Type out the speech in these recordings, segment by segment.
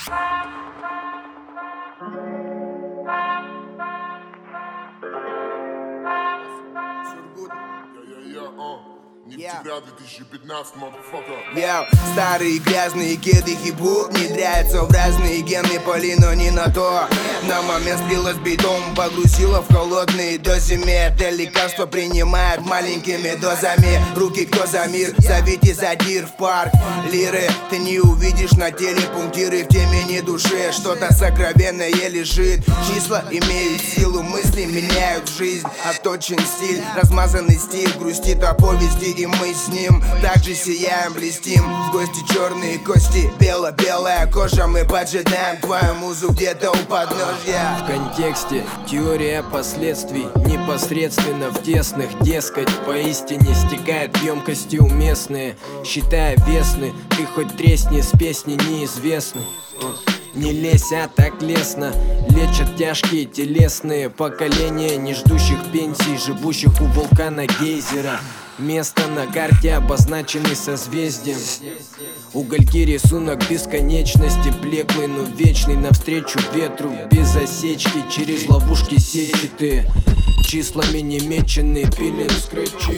Нефтеград 2015, motherfucker. Старые грязные кеды хип-хоп внедряются в разные гены, поли, но не на то. На момент сбилась битом, погрузила в холодные дозы. Это лекарство принимает маленькими дозами. Руки кто за мир, зовите задир в парк. Лиры ты не увидишь на теле, пунктиры в темени души. Что-то сокровенное лежит. Числа имеют силу, мысли меняют жизнь. Отточен стиль, размазанный стиль, грустит о повести. И мы с ним также сияем, блестим. В гости черные кости, бело-белая кожа. Мы поджидаем твою музу где-то у подножья. В контексте теория последствий, непосредственно в тесных, дескать, поистине стекает емкости уместные. Считая весны, ты хоть тресни, с песни неизвестны. Не лезь, а так лестно. Лечат тяжкие телесные поколения, не ждущих пенсий, живущих у вулкана гейзера. Место на карте обозначены созвездием. Угольки рисунок бесконечности, блеклый, но вечный, навстречу ветру, без осечки, через ловушки сетчатые, числами немеченные, пилим скретчи.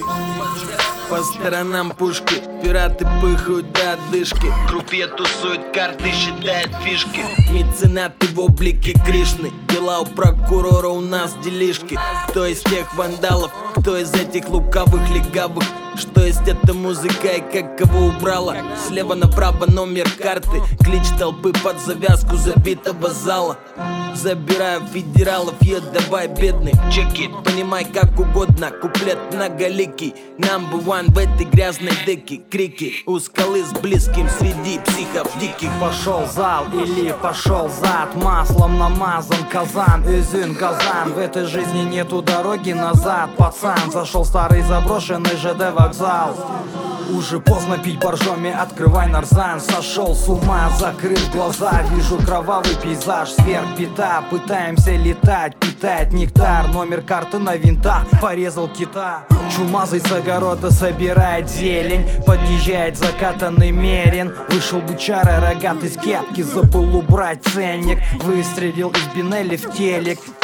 По сторонам пушки, пираты пыхают до одышки. Крупье тусует карты, считает фишки. Меценаты в облике Кришны. Дела у прокурора, у нас делишки. Кто из тех вандалов, кто из этих лукавых легавых? Что есть эта музыка и как кого убрала? Слева направо номер карты, клич толпы под завязку забитого зала. Забираю федералов, давай бедный чеки. Понимай как угодно, куплет многоликий. Number one в этой грязной деке. Крики у скалы с близким среди психов диких. Пошел зал или пошел зад, маслом намазан казан, изюм казан. В этой жизни нету дороги назад, пацан. Зашел старый заброшенный ЖД вокзал. Уже поздно пить боржоми, открывай нарзан. Сошел с ума, закрыл глаза, вижу кровавый пейзаж сверх бита. Пытаемся летать, питает нектар. Номер карты на винтах, порезал кита. Чумазый с огорода собирает зелень. Подъезжает закатанный мерин. Вышел бычара, рогатый с кепки, забыл убрать ценник. Выстрелил из бинели в телек.